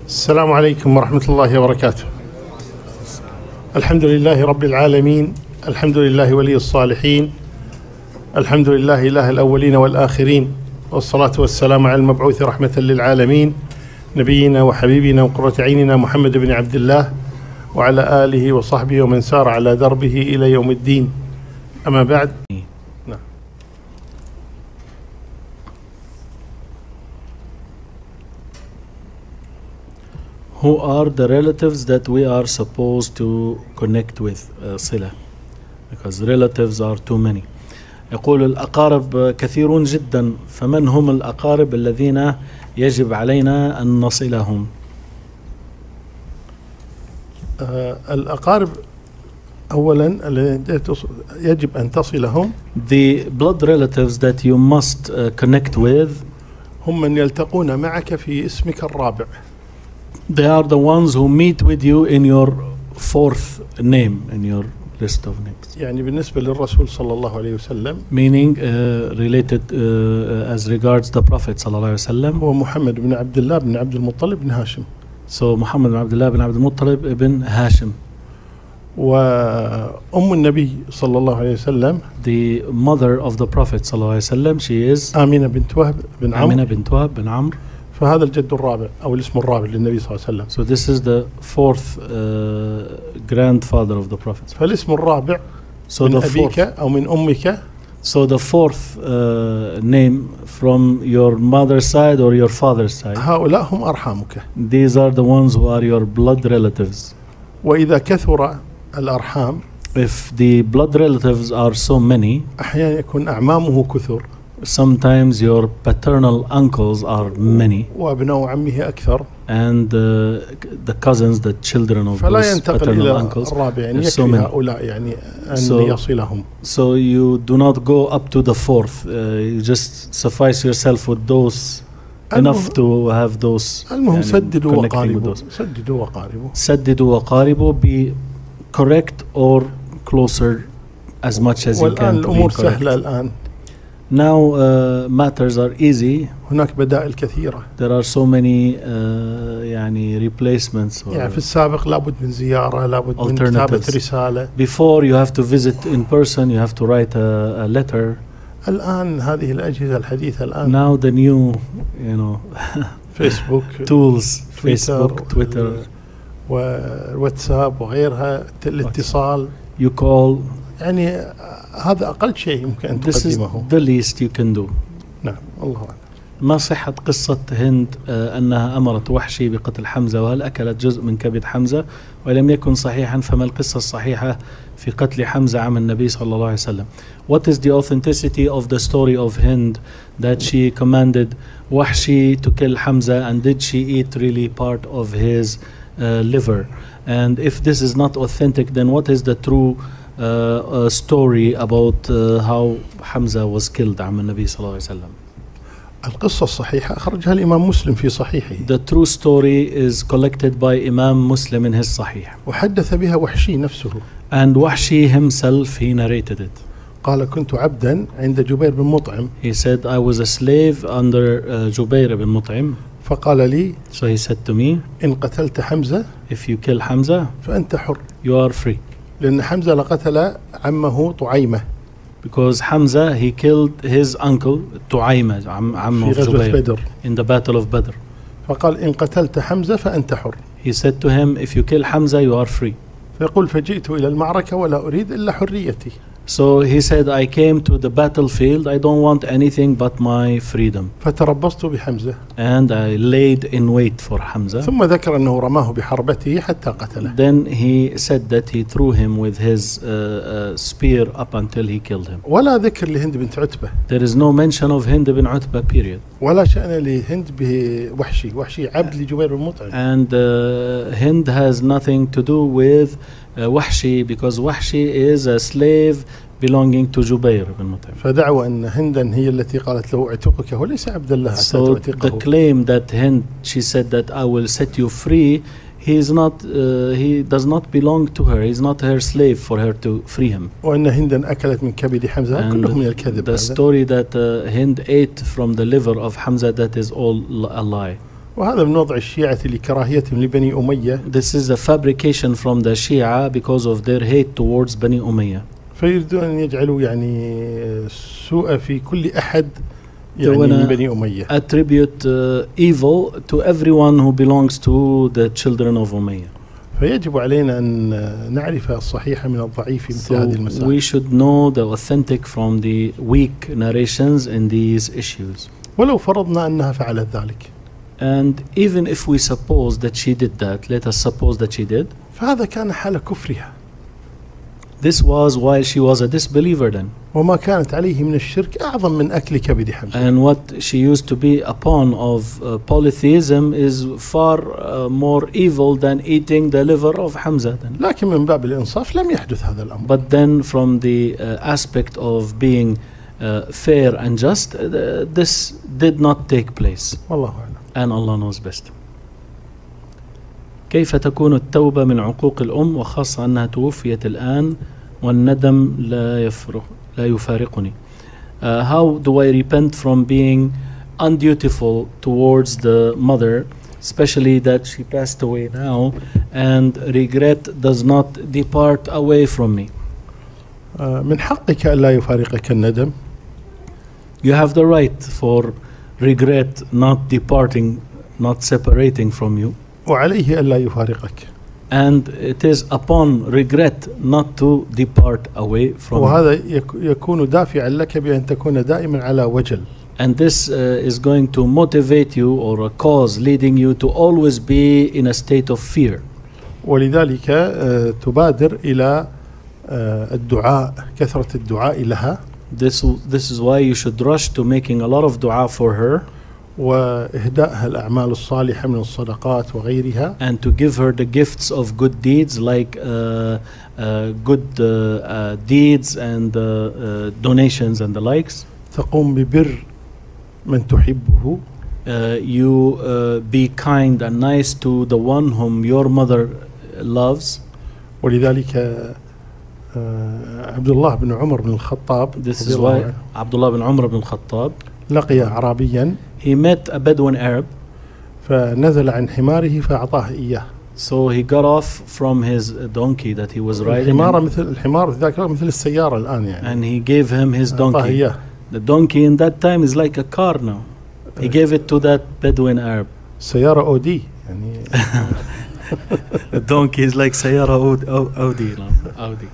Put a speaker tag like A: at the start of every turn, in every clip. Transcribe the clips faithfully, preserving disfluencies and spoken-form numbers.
A: السلام عليكم ورحمة الله وبركاته. الحمد لله رب العالمين، الحمد لله ولي الصالحين، الحمد لله إله الأولين والآخرين، والصلاة والسلام على المبعوث رحمة للعالمين نبينا وحبيبنا وقرة عيننا محمد بن عبد الله وعلى آله وصحبه ومن سار على دربه إلى يوم الدين. أما بعد. نعم.
B: Who are the relatives that we are supposed to connect with uh, صلة? Because relatives are too many. يقول الأقارب كثيرون جدا، فمن هم الأقارب الذين يجب علينا أن نصلهم؟
A: آه الأقارب أولا يجب أن تصلهم.
B: The blood relatives that you must uh, connect with
A: هم من يلتقون معك في اسمك الرابع.
B: They are the ones who meet with you in your fourth name, in your list of names.
A: يعني بالنسبة للرسول صلى الله عليه وسلم.
B: Meaning uh, related uh, as regards the Prophet صلى الله عليه وسلم.
A: هو محمد بن عبد الله بن عبد المطلب بن هاشم.
B: So محمد بن عبد الله بن عبد المطلب ابن هاشم.
A: وأم النبي صلى الله عليه وسلم.
B: The mother of the Prophet صلى الله عليه وسلم, she is
A: آمنة بنت وهب بن عمرو.
B: آمنة بنت وهب بن عمرو.
A: فهذا الجد الرابع أو الاسم الرابع للنبي صلى الله عليه وسلم.
B: So this is the fourth uh, grandfather of the Prophet.
A: فالاسم الرابع
B: so
A: من
B: the
A: أبيك
B: fourth,
A: أو من أمك.
B: So the fourth uh, name from your mother's side or your father's side.
A: هؤلاء هم أرحامك.
B: These are the ones who are your blood relatives.
A: وإذا كثر الأرحام.
B: If the blood relatives are so many.
A: أحيانا يكون أعمامه كثر.
B: Sometimes your paternal uncles are many.
A: وأبناء عمه أكثر.
B: And uh, the cousins, the children of
A: فلا
B: those paternal uncles.
A: الرابع يعني يكفي
B: so
A: هؤلاء يعني أن
B: so,
A: يصلهم.
B: So you do not go up to the fourth. Uh, you just suffice yourself with those. Enough to have those.
A: المهم سددوا وقاربوا. سددوا وقاربوا.
B: سددوا وقاربوا. Be correct or closer as much as you can.
A: والآن الأمور سهلة الآن.
B: Now uh, matters are easy.
A: هناك بدائل كثيرة.
B: There are so many uh, يعني replacements.
A: يعني في السابق لابد من زيارة، لابد من كتابة رسالة.
B: Before you have to visit in person, you have to write a, a letter.
A: الآن هذه الأجهزة الحديثة الآن.
B: Now the new, you know,
A: Facebook
B: tools, Facebook, Twitter,
A: وواتساب وغيرها، الاتصال.
B: You call.
A: يعني هذا أقل شيء يمكن أن تقدمه.
B: This is the least you can do.
A: نعم الله أعلم.
B: ما صحة قصة هند أنها أمرت وحشي بقتل حمزة وهل أكلت جزء من كبد حمزة ولم يكن صحيحا فما القصة الصحيحة في قتل حمزة عم النبي صلى الله عليه وسلم. What is the authenticity of the story of Hind that she commanded Wahshi to kill Hamza and did she eat really part of his uh, liver? And if this is not authentic, then what is the true uh, uh, story about uh, how Hamza was killed عم النبي صلى الله عليه وسلم?
A: القصة الصحيحة أخرجها الإمام مسلم في صحيحه.
B: The true story is collected by Imam Muslim in his Sahih.
A: وحدث بها وحشي نفسه.
B: And Wahshi himself, he narrated it.
A: قال كنت عبدا عند جبير بن مطعم.
B: He said I was a slave under uh, Jubair bin Mut'im.
A: فقال لي.
B: So he said to me.
A: إن قتلت حمزة.
B: If you kill Hamza.
A: فأنت حر.
B: You are free.
A: لأن حمزة لقتل عمه طعيمة.
B: Because Hamza, he killed his uncle Tu'ayma, عم of Jubayr, in the battle of Badr.
A: فقال إن قتلت حمزة فأنت حر.
B: He said to him, if you kill Hamza, you are free.
A: فيقول فجئت إلى المعركة ولا أريد إلا حريتي.
B: So he said, I came to the battlefield, I don't want anything but my freedom.
A: فتربصت بحمزة.
B: And I laid in wait for Hamza.
A: ثم ذكر أنه رماه بحربته حتى قتله.
B: Then he said that he threw him with his uh, uh, spear up until he killed him.
A: ولا ذكر لهند بنت عتبة.
B: There is no mention of Hind bin Utbah, period.
A: ولا شأن لهند بوحشي، وحشي عبد لجبير بن مطعم.
B: And uh, Hind has nothing to do with uh, Wahshi because Wahshi is a slave belonging to Jubair bin Mut'im.
A: فدعوى أن هندا هي التي قالت له اعتقك وليس عبد الله حتى تعتقه.
B: So the claim that Hind, she said that I will set you free, he is not, uh, he does not belong to her. He is not her slave for her to free him.
A: وأن هندا أكلت من كبد حمزة كله من الكذب.
B: The story that uh, Hind ate from the liver of Hamza, that is all a lie.
A: وهذا من وضع الشيعة لكراهيتهم لبني أمية.
B: This is a fabrication from the Shia because of their hate towards Bani Umayyah.
A: فيريدون أن يجعلوا يعني سوء في كل أحد يعني من بني أمية.
B: Attribute uh, evil to everyone who belongs to the children of Umayyah.
A: فيجب علينا أن نعرف الصحيح من الضعيف في مثل هذه المسائل.
B: We should know the authentic from the weak narrations in these issues.
A: ولو فرضنا أنها فعلت ذلك.
B: And even if we suppose that she did that, let us suppose that she did.
A: فهذا كان حال كفرها.
B: This was while she was a disbeliever then.
A: وما كانت عليه من الشرك أعظم من أكل كبد حمزة.
B: And what she used to be upon of uh, polytheism is far uh, more evil than eating the liver of Hamza then.
A: لكن من باب الإنصاف لم يحدث هذا الأمر.
B: But then from the uh, aspect of being uh, fair and just, uh, this did not take place.
A: والله أعلم.
B: And Allah knows best. كيف تكون التوبة من عقوق الأم وخاصة أنها توفيت الآن والندم لا يفرق لا يفارقني. Uh, how do I repent from being undutiful towards the mother, especially that she passed away now, and regret does not depart away from me?
A: uh, من حقك ألا يفارقك الندم.
B: You have the right for regret not departing, not separating from you.
A: وعليه ألا يفارقك.
B: And it is upon regret not to depart away from
A: وهذا يكون دافعا لك بأن تكون دائما على وجل.
B: And this uh, is going to motivate you, or a cause leading you to always be in a state of fear.
A: ولذلك uh, تبادر إلى uh, الدعاء، كثرة الدعاء لها.
B: This this is why you should rush to making a lot of dua for her.
A: وإهدائها الأعمال الصالحة من الصدقات وغيرها.
B: And to give her the gifts of good deeds, like uh, uh, good uh, uh, deeds and uh, uh, donations and the likes.
A: تقوم ببر من تحبه.
B: Uh, you uh, be kind and nice to the one whom your mother loves.
A: ولذلك uh, عبد الله بن عمر بن الخطاب.
B: This is why Abdullah bin Umar bin Khattab
A: لقي أعرابيا.
B: He met a Bedouin Arab.
A: فنزل عن حماره فأعطاه إياه.
B: So he got off from his donkey that he was riding.
A: الحمار مثل الحمار في ذاك الوقت مثل السيارة الآن يعني.
B: And he gave him his donkey.
A: إياه.
B: The donkey in that time is like a car now. He gave it to that Bedouin Arab.
A: سيارة أودي يعني.
B: The donkey is like سيارة أودي. أودي.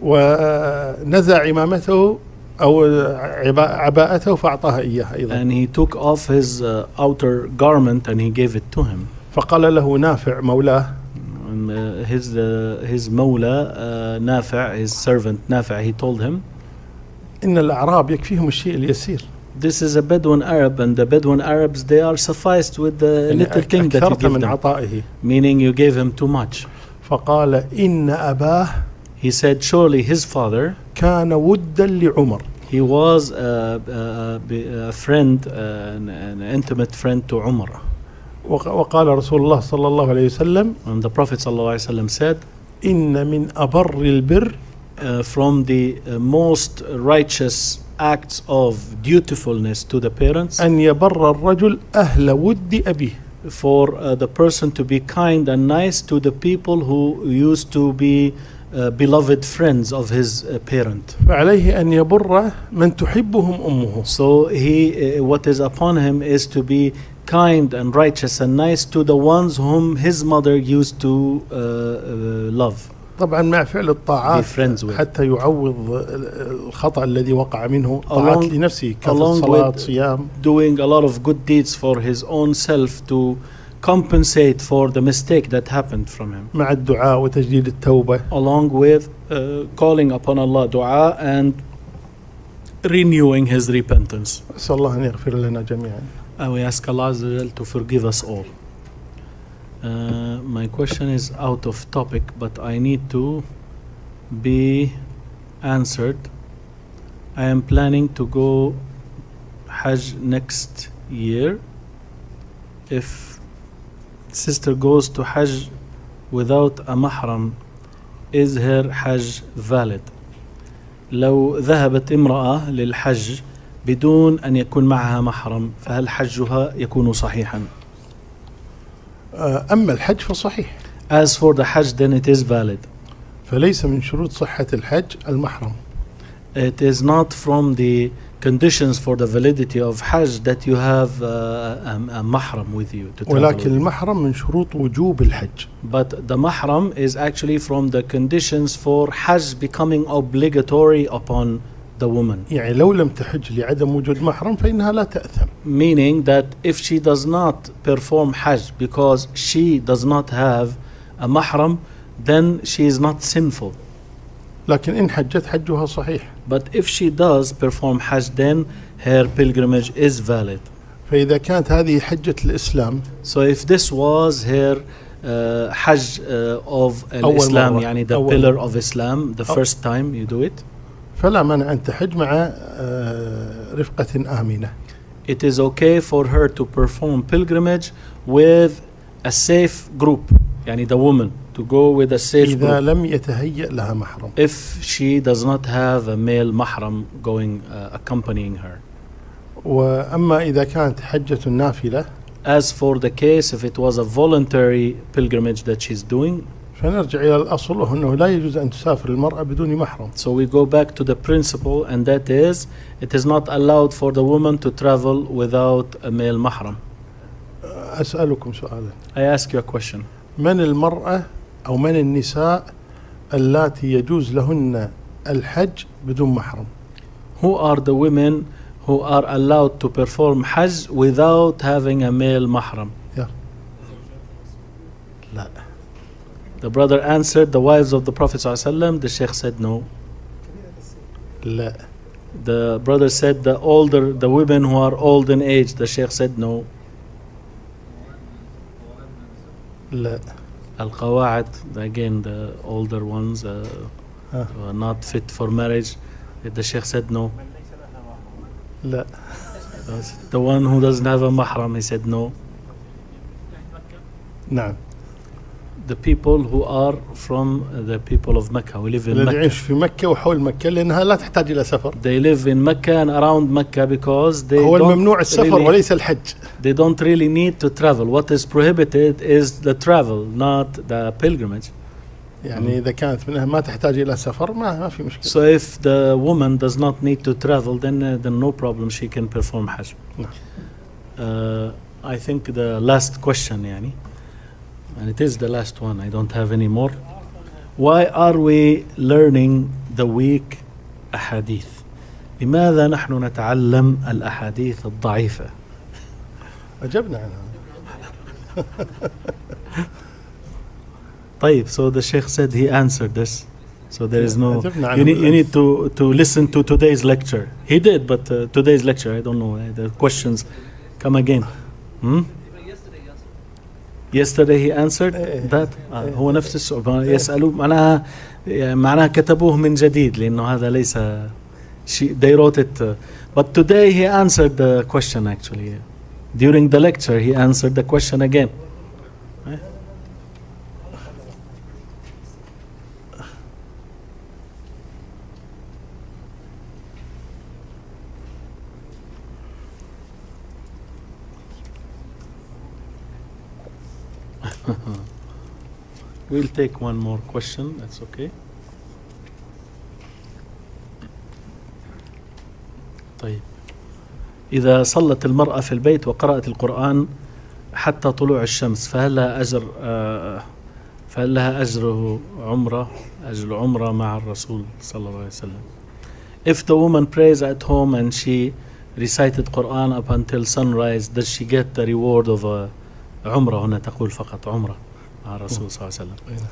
A: ونزع عمامته أو عباءته فأعطاها إياها أيضا.
B: And he took off his uh, outer garment and he gave it to him.
A: فقال له نافع مولاه.
B: And, uh, his uh, his مولى uh, نافع, his servant نافع, he told him,
A: إن الأعراب يكفيهم الشيء اليسير.
B: This is a Bedouin Arab, and the Bedouin Arabs, they are sufficed with the little thing that you give them.
A: عطائه.
B: Meaning you gave him too much.
A: فقال إن أباه.
B: He said surely his father
A: كان ودا لعمر.
B: He was a, a, a friend, an, an intimate friend to Umar.
A: وقال رسول الله صلى الله عليه وسلم.
B: And the Prophet صلى الله عليه وسلم said,
A: إن من أبر البر.
B: Uh, from the uh, most righteous acts of dutifulness to the parents,
A: أن يبر الرجل أهل ود أبيه.
B: For uh, the person to be kind and nice to the people who used to be uh, beloved friends of his uh, parent.
A: فعليه أن يبر من تحبهم أمه.
B: So he, uh, what is upon him is to be kind and righteous and nice to the ones whom his mother used to uh, uh, love.
A: طبعا مع فعل الطاعات حتى يعوض الخطأ الذي وقع منه. طاعات لنفسه كالصلاة صيام.
B: Doing a lot of good deeds for his own self to compensate for the mistake that happened from him.
A: مع الدعاء وتجديد التوبة.
B: Along with uh, calling upon Allah dua and renewing his repentance.
A: أسأل الله أن يغفر لنا جميعا.
B: And we ask Allah Azza wa Jal to forgive us all. Uh, my question is out of topic, but I need to be answered. I am planning to go Hajj next year. If sister goes to Hajj without a mahram, is her Hajj valid? لو ذهبت امرأة للحج بدون أن يكون معها محرم فهل حجها يكون صحيحا؟
A: آه، أما الحج فصحيح.
B: As for the Hajj, then it is valid.
A: فليس من شروط صحة الحج المحرم.
B: It is not from the conditions for the validity of Hajj that you have uh, a, a mahram with you to travel with
A: ولكن
B: you.
A: المحرم من شروط وجوب الحج.
B: But the mahram is actually from the conditions for Hajj becoming obligatory upon the woman.
A: يعني لو لم تحج لعدم وجود محرم فإنها لا تأثم.
B: Meaning that if she does not perform Hajj because she does not have a mahram, then she is not sinful.
A: لكن إن حجت حجها صحيح.
B: But if she does perform Hajj, then her pilgrimage is valid.
A: فإذا كانت هذه حجة الإسلام
B: So if this was her uh, Hajj uh, of
A: أول
B: Islam,
A: مرة.
B: يعني the
A: أول
B: pillar
A: مرة.
B: of Islam, the
A: أو-
B: first time you do it,
A: فلا مانع أن تحج مع آه، رفقة آمنة.
B: it is okay for her to perform pilgrimage with a safe group, يعني the woman, to go with a safe
A: إذا
B: group.
A: لم يتهيأ لها محرم.
B: If she does not have a male mahram going uh, accompanying her.
A: وأما إذا كانت حجة نافلة
B: As for the case, if it was a voluntary pilgrimage that she's doing,
A: فنرجع إلى الأصل وهو أنه لا يجوز أن تسافر المرأة بدون محرم.
B: so we go back to the principle, and that is, it is not allowed for the woman to travel without a male mahram.
A: أسألكم سؤالا،
B: I ask you a question.
A: من المرأة أو من النساء اللاتي يجوز لهن الحج بدون محرم؟
B: Who are the women who are allowed to perform Hajj without having a male mahram?
A: يا لا.
B: The brother answered, the wives of the Prophet ﷺ. The Sheikh said no.
A: لا.
B: The brother said the older, the women who are old in age. The Sheikh said no.
A: لا.
B: Al-Qawa'id, again the older ones, uh,
A: آه.
B: who are not fit for marriage. The Sheikh said no.
A: لا.
B: The one who doesn't have a mahram, he said no.
A: نعم.
B: The people who are from the people of Mecca, who live in
A: الذي
B: Mecca.
A: يعيش في مكة وحول مكة لأنها لا تحتاج إلى سفر.
B: They live in Mecca and around Mecca because they
A: هو
B: don't
A: الممنوع السفر
B: really,
A: وليس الحج.
B: they don't really need to travel. What is prohibited is the travel, not the pilgrimage.
A: يعني إذا كانت منها ما تحتاج إلى سفر ما ما في مشكلة.
B: So if the woman does not need to travel, then uh, then no problem, she can perform Hajj. Uh, I think the last question, يعني, and it is the last one, I don't have any more. Why are we learning the weak أحاديث؟ لماذا نحن نتعلم الأحاديث الضعيفة؟
A: أجبنا عنها.
B: طيب, so the Sheikh said he answered this. So there is no,
A: أجبنا عنها.
B: you need, you need to, to listen to today's lecture. He did, but uh, today's lecture, I don't know, uh, the questions come again. Hmm? Yesterday he answered that. آه, هو نفس السؤال يسألوا معناها معناها كتبوه من جديد لأنه هذا ليس شيء, they wrote it. Uh, but today he answered the question actually. During the lecture he answered the question again. Eh? We'll take one more question, that's okay. طيب, إذا صلت المرأة في البيت وقرأت القرآن حتى طلوع الشمس فهل لها أجر آه فهل لها أجر عمرة أجر عمرة مع الرسول صلى الله عليه وسلم? If the woman prays at home and she recited Quran up until sunrise, does she get the reward of a عمرة؟ هنا تقول فقط عمرة مع الرسول صلى الله عليه وسلم.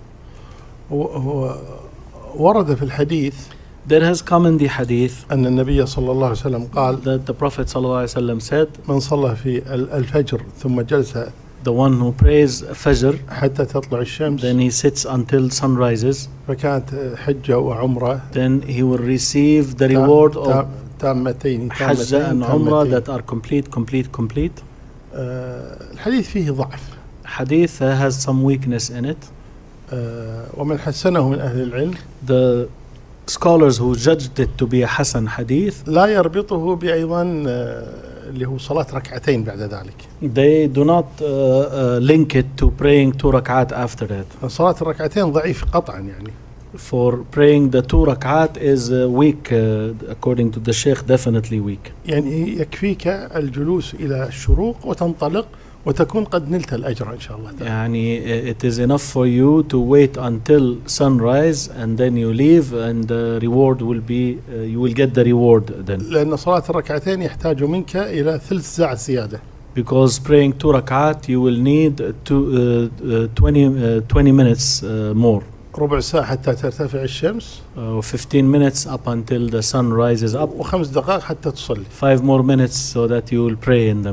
A: هو ورد في الحديث
B: There has come in the hadith
A: أن النبي صلى الله عليه وسلم قال
B: that the Prophet صلى الله عليه وسلم said,
A: من صلى في الفجر ثم جلس
B: the one who prays Fajr,
A: حتى تطلع الشمس
B: then he sits until sun rises,
A: فكانت حجة وعمرة
B: then he will receive the reward of
A: تامتين
B: Hajj and Umrah that are complete, complete, complete.
A: آه الحديث فيه ضعف.
B: Hadith has some weakness in it.
A: آه ومن حسنه من أهل العلم
B: The scholars who judged it to be a Hasan hadith,
A: لا يربطه بأيضا آه اللي هو صلاة ركعتين بعد ذلك.
B: They do not uh, uh, link it to praying two rak'at after that.
A: صلاة الركعتين ضعيف قطعا يعني.
B: For praying the two rak'at is uh, weak uh, according to the Sheikh, definitely weak.
A: يعني يكفيك الجلوس إلى الشروق وتنطلق وتكون قد نلت الأجر إن شاء الله تعالى.
B: يعني it is enough for you to wait until sunrise and then you leave and the reward will be uh, you will get the reward then.
A: لأن صلاة الركعتين يحتاج منك إلى ثلث ساعة زيادة.
B: Because praying two rak'at you will need to uh, uh, twenty uh, twenty minutes uh, more.
A: ربع ساعة حتى ترتفع الشمس.
B: Uh, fifteen minutes up until the sun rises up.
A: وخمس دقائق حتى تصلي.
B: Five more minutes so that you will pray in them.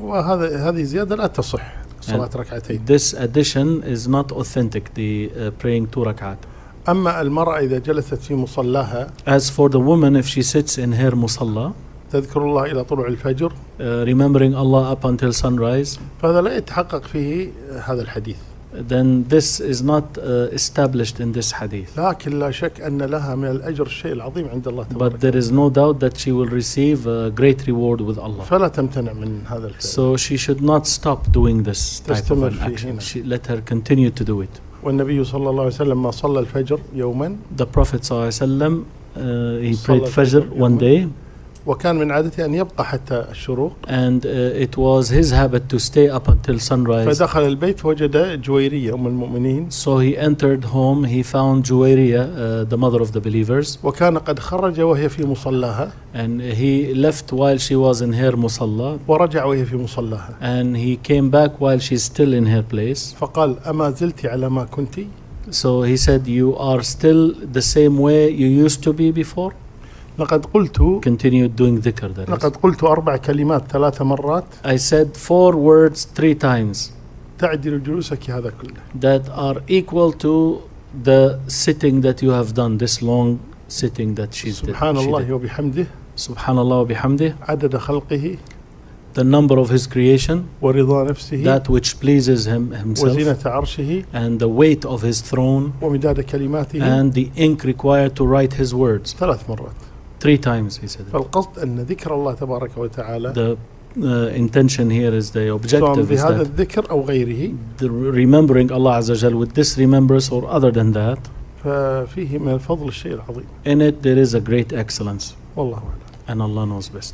A: وهذا هذه زيادة لا تصح صلاة ركعتين.
B: This addition is not authentic, the uh, praying two rak'at.
A: أما المرأة إذا جلست في مصلاها.
B: As for the woman, if she sits in her musalla,
A: تذكر الله إلى طلوع الفجر.
B: Uh, remembering Allah up until sunrise.
A: فهذا لا يتحقق فيه هذا الحديث.
B: Then this is not uh, established in this hadith.
A: لكن لا شك أن لها من الأجر الشيء العظيم عند الله تبارك.
B: But there is no doubt that she will receive a great reward with Allah.
A: فلا تمتنع من هذا الفعل.
B: So she should not stop doing this type of an action. She, let her continue to do it.
A: والنبي صلى الله عليه وسلم ما صلى الفجر يوما.
B: The Prophet صلى الله عليه وسلم uh, he prayed Fajr one day.
A: وكان من عادته أن يبقى حتى الشروق.
B: And uh, it was his habit to stay up until sunrise.
A: فدخل البيت وجد جويرية أم المؤمنين.
B: So he entered home. He found Juwayriya, uh, the mother of the believers.
A: وكان قد خرج وهي في مصلاها.
B: And he left while she was in her musalla.
A: ورجع وهي في مصلاها.
B: And he came back while she's still in her place.
A: فقال أما زلت على ما كنتِ.
B: So he said, you are still the same way you used to be before.
A: لقد قلت
B: continued doing dhikr, that is.
A: لقد قلت أربع كلمات ثلاث مرات.
B: I said four words three times.
A: تعدل جلوسك هذا كله.
B: That are equal to the sitting that you have done, this long sitting that she did.
A: سبحان الله وبحمده.
B: Subhanallah wa bihamdih.
A: عدد خلقه.
B: The number of his creation.
A: ورضا نفسه.
B: That which pleases him himself.
A: وزينة عرشه.
B: And the weight of his throne.
A: ومداد كلماته.
B: And the ink required to write his words.
A: ثلاث مرات.
B: Three times he said it.
A: فالقصد أن ذكر الله تبارك وتعالى.
B: The uh, intention here is the objective is
A: بهذا
B: that
A: الذكر أو غيره.
B: the remembering Allah Azza wa Jal with this remembrance or other than that.
A: ففيه من الفضل الشيء العظيم.
B: In it there is a great excellence.
A: والله أعلم.
B: And Allah knows best.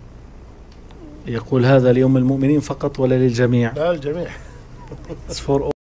B: يقول هذا ليوم المؤمنين فقط ولا للجميع؟
A: لا الجميع.
B: It's for all.